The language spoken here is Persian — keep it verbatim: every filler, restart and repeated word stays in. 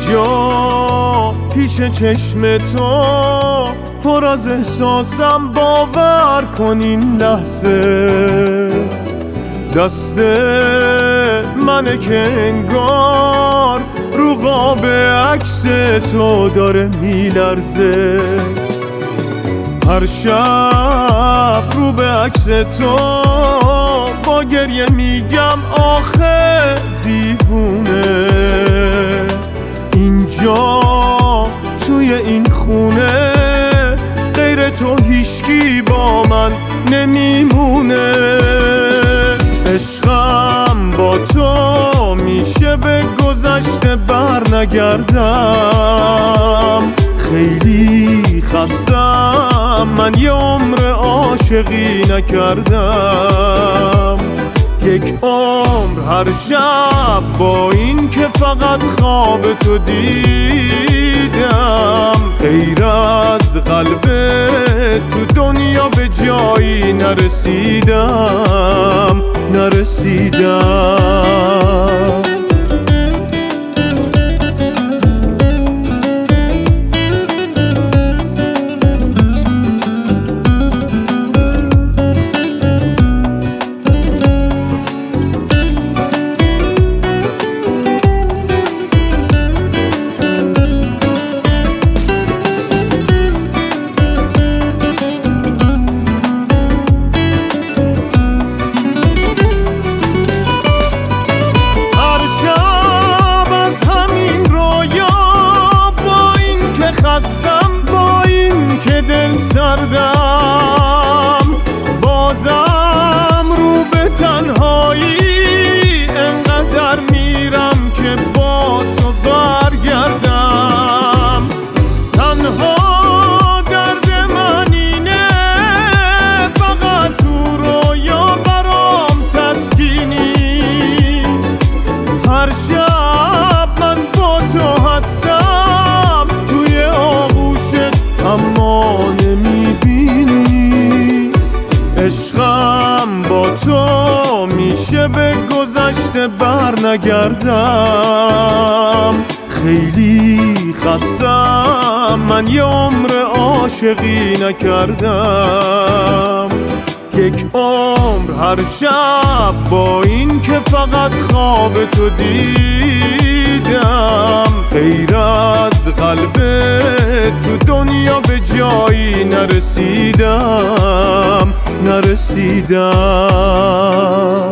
اینجا پیش چشم تو پر از احساسم، باور کن این لحظه دست منه که انگار رو قاب عکس تو داره میلرزه. هر شب رو به عکس تو با گریه میگم آخه دیوونه، اینجا توی این خونه غیر تو هیچکی با من نمیمونه. عشقم با تو میشه به گذشته بر نگردم، خیلی خستم من یه عمر عاشقی نکردم. یک عمر هر شب با این که فقط خواب تو دیدم، غیر از قلب تو دنیا به جایی نرسیدم نرسیدم. خستم با این که دل سردم، بازم رو به تنهایی انقدر میرم که با تو برگردم. تنها درد من اینه فقط تو رویا برام تسکینی، هر شب من با تو هستم اما نمیبینی. عشقم با تو میشه به گذشته بر نگردم، خیلی خستم من یه عمر عاشقی نکردم. یک عمر هر شب با این که فقط خواب تو دیدم، غیر از قلب تو دنیا به جایی نرسیدم نرسیدم.